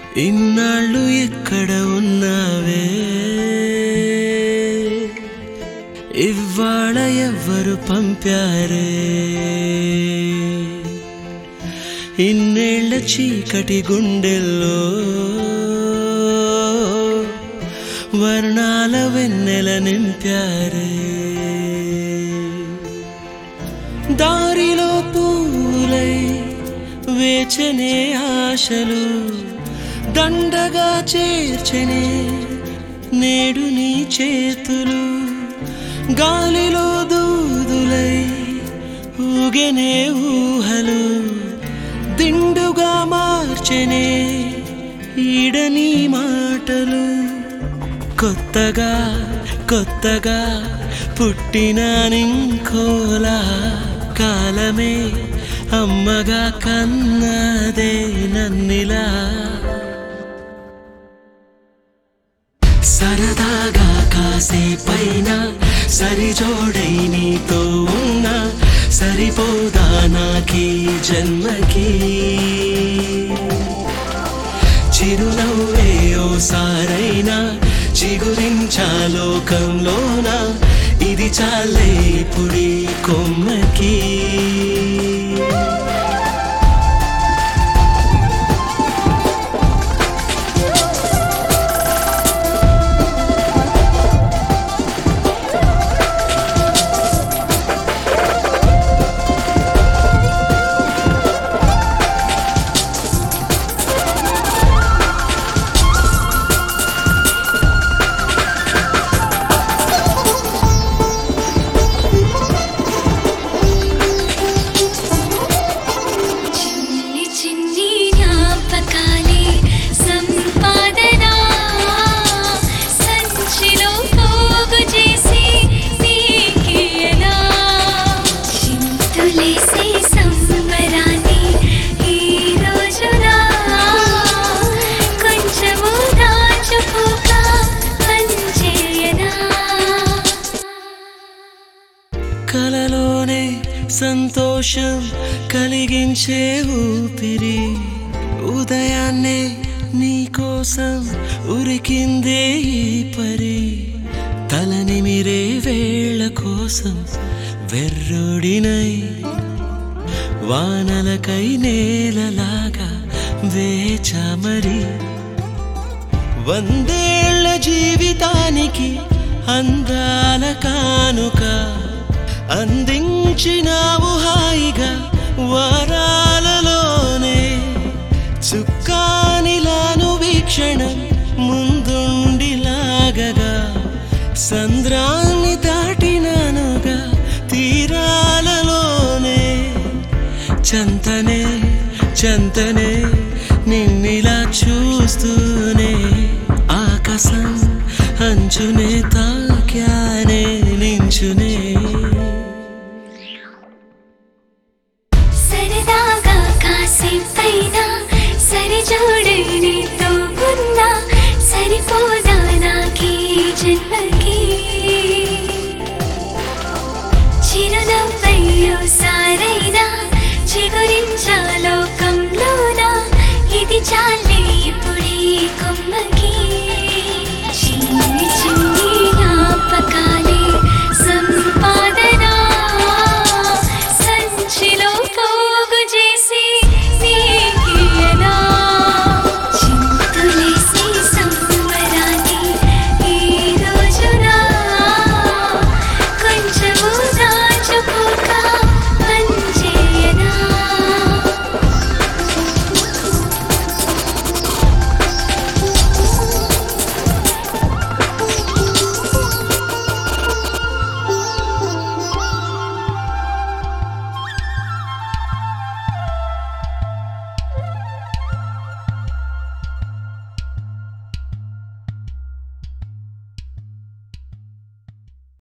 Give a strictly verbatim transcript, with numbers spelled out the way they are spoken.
ఇన్నాళ్ళు ఎక్కడ ఉన్నావే ఇవ్వాళ ఎవ్వరు పంపారే ఇన్నేళ్ల చీకటి గుండెల్లో వర్ణాల వెన్నెల నింపారే దారిలో పూలై వేచనే ఆశలు దండగా చేర్చనే నేడు నీ చేతులు గాలిలో దూదులై ఊగెనే ఊహలు దిండుగా మార్చెనే ఈడని మాటలు కొత్తగా కొత్తగా పుట్టిన నింకోలా కాలమే అమ్మగా కన్నదే నన్నిలా సరదాగా కాసేపైనా సరిజోడై నీతో ఉన్నా సరిపోదా నాకీ జన్మకి చిరునవ్వే ఓసారైనా చిగురించాలోకంలోన ఇది చాలే పుడి కొమ్మకి కలలోనే సంతోషం కలిగించే ఊపిరి ఉదయాన్నే నీకోసం ఉరికిందే ఈ పరి తలనిమిరే వేళ కోసం వెర్రోడినై వానలకై నేలలాగా వేచా మరి వందేళ్ల జీవితానికి అందాల కానుక అందించినావు హాయిగా వారాలలోనే చుక్కానిలాను వీక్షణం ముందుండి లాగగా సంద్రాన్ని దాటినానుగా తీరాలలోనే చంతనే చంతనే నిన్నిలా చూస్తూనే ఆకాశం అంచునే తాక్యానే నించునే సరదాగా కాసేపైనా సరిజోడై నీతో ఉన్నా సరిపోదా నాకీ జన్మకి చిరునవ్వయ్యో సారే